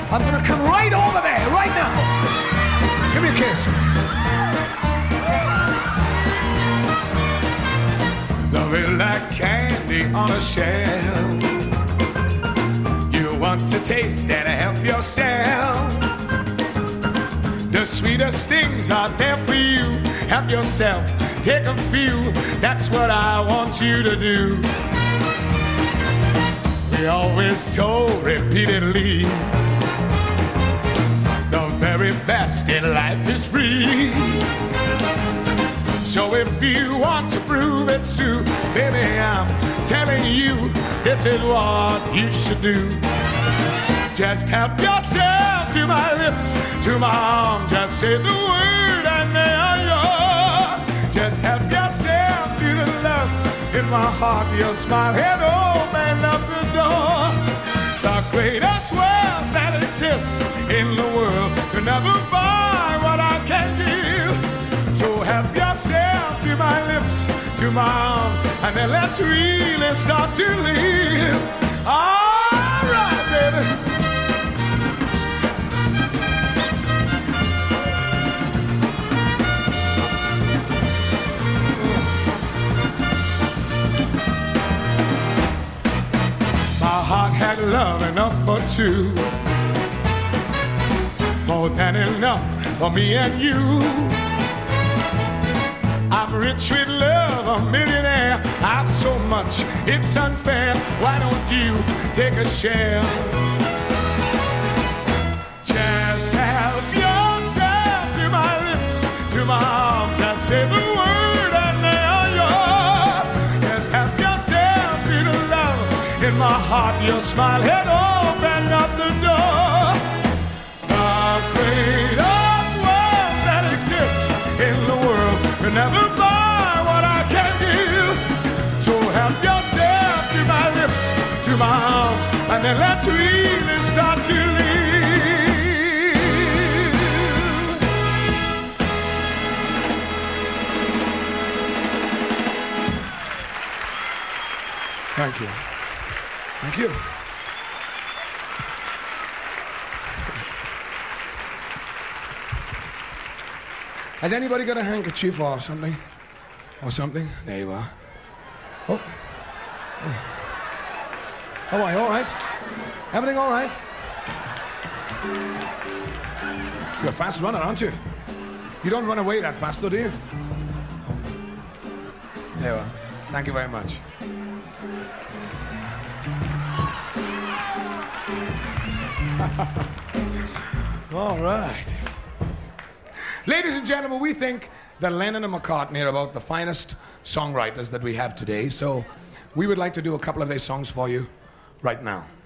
I'm gonna come right over there, right now. Give me a kiss. Love it like candy on a shelf. You want to taste and help yourself. The sweetest things are there for you. Help yourself, take a few. That's what I want you to do. We always told repeatedly, the very best in life is free. So if you want to prove it's true, baby, I'm telling you, this is what you should do. Just help yourself to my lips, to my arms. Just say the word and they are yours. Just help yourself to the love in my heart. Your smile had opened up the door. The greatest wealth that exists in the world could never buy what I can give. So help yourself to my lips, to my arms, and then let's really start to live. All right, baby. My heart had love enough for two, more than enough for me and you. I'm rich with love, a millionaire. I've so much, it's unfair. Why don't you take a share? Just help yourself to my lips, to my arms. Just say the word and they are yours. Just help yourself to the love in my heart. Your smile had opened up the door. The greatest wealth that exists in the world can never buy what I can give. So help yourself to my lips, to my arms, and then let's really start to live. Thank you. Thank you. Has anybody got a handkerchief or something? Or something? There you are. Oh. How are you? All right? Everything all right? You're a fast runner, aren't you? You don't run away that fast, though, do you? There you are. Thank you very much. All right. Ladies and gentlemen, we think that Lennon and McCartney are about the finest songwriters that we have today, so we would like to do a couple of their songs for you right now.